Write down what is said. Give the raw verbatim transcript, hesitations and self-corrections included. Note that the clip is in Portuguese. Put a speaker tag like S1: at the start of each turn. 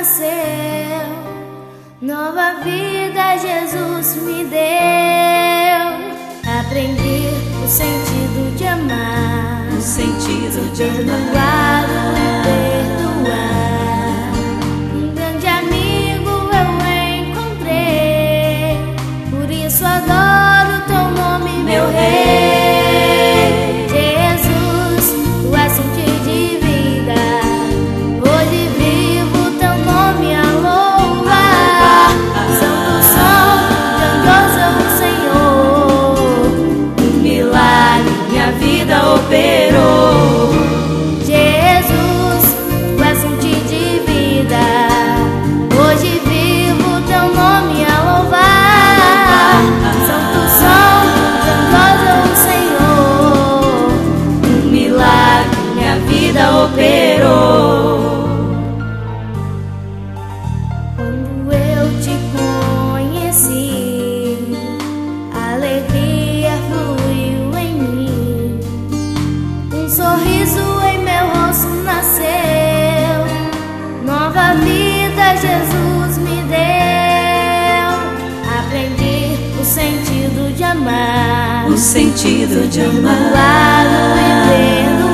S1: nasceu, nova vida Jesus me deu. Aprendi o sentido de amar,
S2: o sentido de
S1: perdoar e perdoar. Um grande amigo eu encontrei, por isso adoro teu nome, meu rei. Jesus, tu és fonte de vida, hoje vivo teu nome a louvar. Santo som, grandioso é o Senhor,
S2: um milagre minha vida operou.
S1: Jesus, tu és fonte de vida, hoje vivo teu nome a louvar. Santo som, grandioso é o Senhor,
S2: Um milagre minha vida operou.
S1: quando eu te conheci, a alegria fluiu em mim. Um sorriso em meu rosto nasceu, nova vida Jesus me deu. Aprendi o sentido de amar,
S2: O sentido de
S1: perdoar
S2: amar,
S1: e perdoar.